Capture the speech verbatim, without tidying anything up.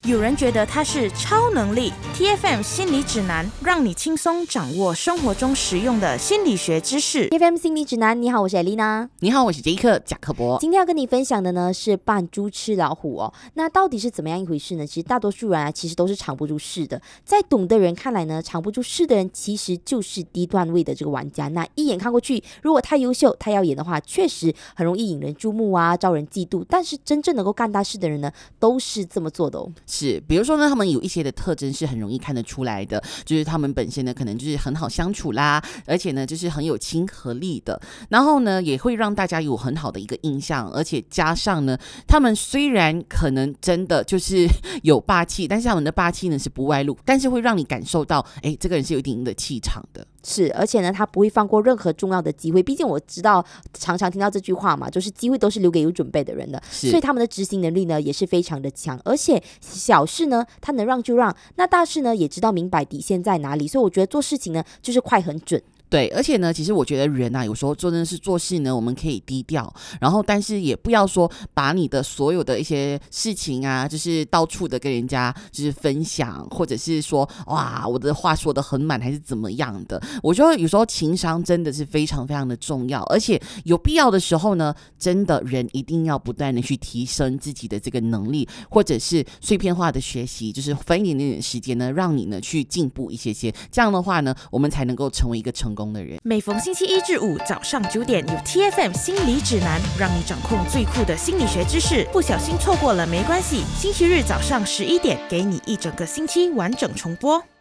有人觉得它是超能力。 T F M 心理指南，让你轻松掌握生活中实用的心理学知识。 T F M 心理指南，你好，我是艾丽娜。 你好，我是杰克贾克伯。 今天要跟你分享的呢是扮猪吃老虎哦。那到底是怎么样一回事呢？其实大多数人啊，其实都是藏不住事的。在懂的人看来呢，藏不住事的人其实就是低段位的这个玩家。那一眼看过去，如果太优秀太耀眼的话，确实很容易引人注目啊，招人嫉妒。但是真正能够干大事的人呢，都是这么做的哦。 是，比如说呢，他们有一些的特征是很容易看得出来的，就是他们本身呢可能就是很好相处啦，而且呢就是很有亲和力的，然后呢也会让大家有很好的一个印象，而且加上呢他们虽然可能真的就是有霸气，但是他们的霸气呢是不外露，但是会让你感受到哎，这个人是有一定的气场的。 是，而且呢他不会放过任何重要的机会，毕竟我知道常常听到这句话嘛，就是机会都是留给有准备的人的，所以他们的执行能力呢也是非常的强，而且小事呢他能让就让，那大事呢也知道明白底线在哪里，所以我觉得做事情呢就是快很准。 对，而且呢，其实我觉得人啊，有时候做真的是做事呢，我们可以低调，然后但是也不要说把你的所有的一些事情啊，就是到处的跟人家就是分享，或者是说哇，我的话说得很满还是怎么样的。我觉得有时候情商真的是非常非常的重要，而且有必要的时候呢，真的人一定要不断的去提升自己的这个能力，或者是碎片化的学习，就是分一点点时间呢，让你呢去进步一些些。这样的话呢，我们才能够成为一个成功的人。 每逢星期一至五早上九点，有 T F M 心理指南，让你掌控最酷的心理学知识。不小心错过了没关系，星期日早上十一点，给你一整个星期完整重播。